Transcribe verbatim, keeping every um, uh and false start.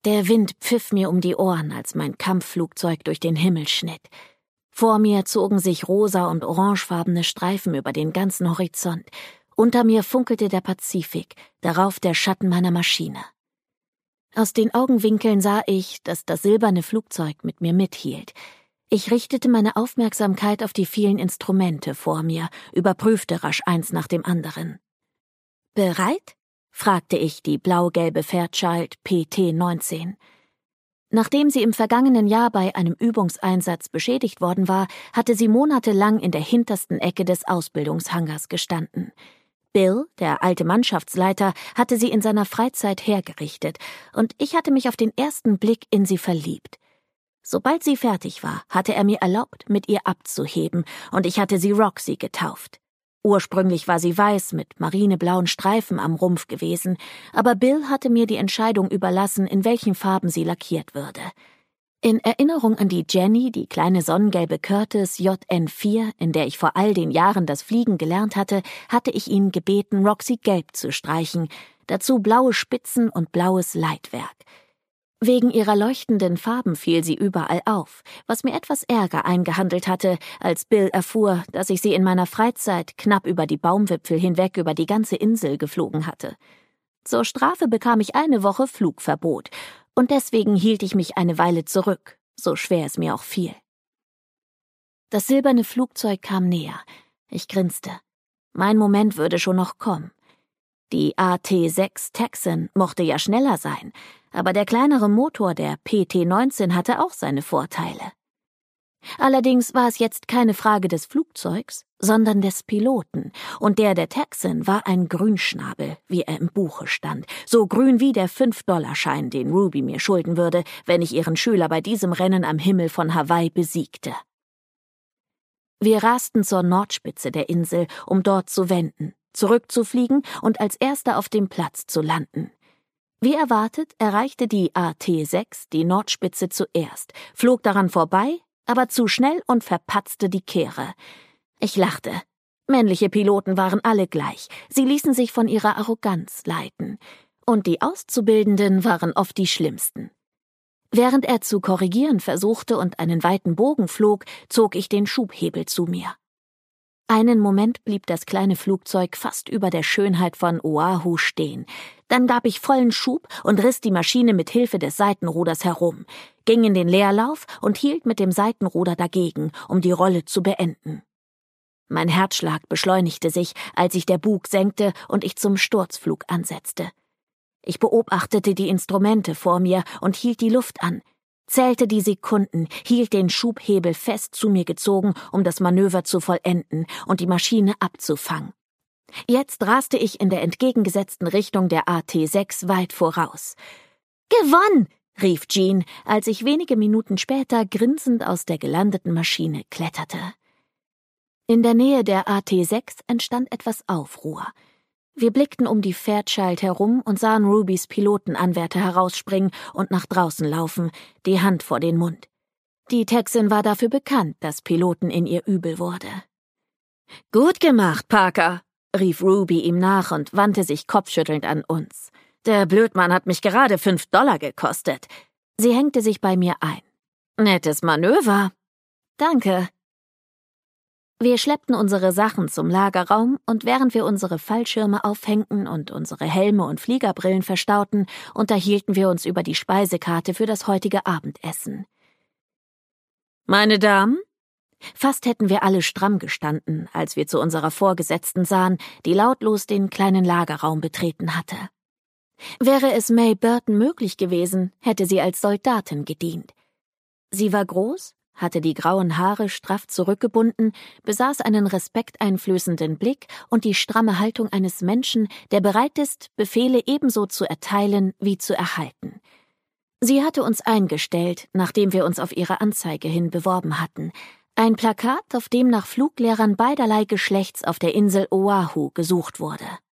Der Wind pfiff mir um die Ohren, als mein Kampfflugzeug durch den Himmel schnitt. Vor mir zogen sich rosa- und orangefarbene Streifen über den ganzen Horizont. Unter mir funkelte der Pazifik, darauf der Schatten meiner Maschine. Aus den Augenwinkeln sah ich, dass das silberne Flugzeug mit mir mithielt. Ich richtete meine Aufmerksamkeit auf die vielen Instrumente vor mir, überprüfte rasch eins nach dem anderen. »Bereit?« fragte ich die blau-gelbe Fairchild P T neunzehn. Nachdem sie im vergangenen Jahr bei einem Übungseinsatz beschädigt worden war, hatte sie monatelang in der hintersten Ecke des Ausbildungshangars gestanden. Bill, der alte Mannschaftsleiter, hatte sie in seiner Freizeit hergerichtet, und ich hatte mich auf den ersten Blick in sie verliebt. Sobald sie fertig war, hatte er mir erlaubt, mit ihr abzuheben, und ich hatte sie Roxy getauft. Ursprünglich war sie weiß mit marineblauen Streifen am Rumpf gewesen, aber Bill hatte mir die Entscheidung überlassen, in welchen Farben sie lackiert würde. In Erinnerung an die Jenny, die kleine sonnengelbe Curtiss J N vier, in der ich vor all den Jahren das Fliegen gelernt hatte, hatte ich ihn gebeten, Roxy gelb zu streichen, dazu blaue Spitzen und blaues Leitwerk. Wegen ihrer leuchtenden Farben fiel sie überall auf, was mir etwas Ärger eingehandelt hatte, als Bill erfuhr, dass ich sie in meiner Freizeit knapp über die Baumwipfel hinweg über die ganze Insel geflogen hatte. Zur Strafe bekam ich eine Woche Flugverbot, und deswegen hielt ich mich eine Weile zurück, so schwer es mir auch fiel. Das silberne Flugzeug kam näher. Ich grinste. Mein Moment würde schon noch kommen. Die A T sechs Texan mochte ja schneller sein, aber der kleinere Motor der P T neunzehn hatte auch seine Vorteile. Allerdings war es jetzt keine Frage des Flugzeugs, sondern des Piloten, und der der Texan war ein Grünschnabel, wie er im Buche stand, so grün wie der fünf-Dollar-Schein, den Ruby mir schulden würde, wenn ich ihren Schüler bei diesem Rennen am Himmel von Hawaii besiegte. Wir rasten zur Nordspitze der Insel, um dort zu wenden, zurückzufliegen und als Erster auf dem Platz zu landen. Wie erwartet, erreichte die A T sechs die Nordspitze zuerst, flog daran vorbei, aber zu schnell und verpatzte die Kehre. Ich lachte. Männliche Piloten waren alle gleich, sie ließen sich von ihrer Arroganz leiten. Und die Auszubildenden waren oft die schlimmsten. Während er zu korrigieren versuchte und einen weiten Bogen flog, zog ich den Schubhebel zu mir. Einen Moment blieb das kleine Flugzeug fast über der Schönheit von Oahu stehen. Dann gab ich vollen Schub und riss die Maschine mit Hilfe des Seitenruders herum, ging in den Leerlauf und hielt mit dem Seitenruder dagegen, um die Rolle zu beenden. Mein Herzschlag beschleunigte sich, als sich der Bug senkte und ich zum Sturzflug ansetzte. Ich beobachtete die Instrumente vor mir und hielt die Luft an, zählte die Sekunden, hielt den Schubhebel fest zu mir gezogen, um das Manöver zu vollenden und die Maschine abzufangen. Jetzt raste ich in der entgegengesetzten Richtung der A T sechs weit voraus. »Gewonnen!« rief Jean, als ich wenige Minuten später grinsend aus der gelandeten Maschine kletterte. In der Nähe der A T sechs entstand etwas Aufruhr. Wir blickten um die Fairchild herum und sahen Rubys Pilotenanwärter herausspringen und nach draußen laufen, die Hand vor den Mund. Die Texan war dafür bekannt, dass Piloten in ihr übel wurde. »Gut gemacht, Parker«, rief Ruby ihm nach und wandte sich kopfschüttelnd an uns. »Der Blödmann hat mich gerade fünf Dollar gekostet.« Sie hängte sich bei mir ein. »Nettes Manöver.« »Danke.« Wir schleppten unsere Sachen zum Lagerraum, und während wir unsere Fallschirme aufhängten und unsere Helme und Fliegerbrillen verstauten, unterhielten wir uns über die Speisekarte für das heutige Abendessen. »Meine Damen?« Fast hätten wir alle stramm gestanden, als wir zu unserer Vorgesetzten sahen, die lautlos den kleinen Lagerraum betreten hatte. Wäre es May Burton möglich gewesen, hätte sie als Soldatin gedient. Sie war groß, hatte die grauen Haare straff zurückgebunden, besaß einen respekteinflößenden Blick und die stramme Haltung eines Menschen, der bereit ist, Befehle ebenso zu erteilen wie zu erhalten. Sie hatte uns eingestellt, nachdem wir uns auf ihre Anzeige hin beworben hatten. Ein Plakat, auf dem nach Fluglehrern beiderlei Geschlechts auf der Insel Oahu gesucht wurde.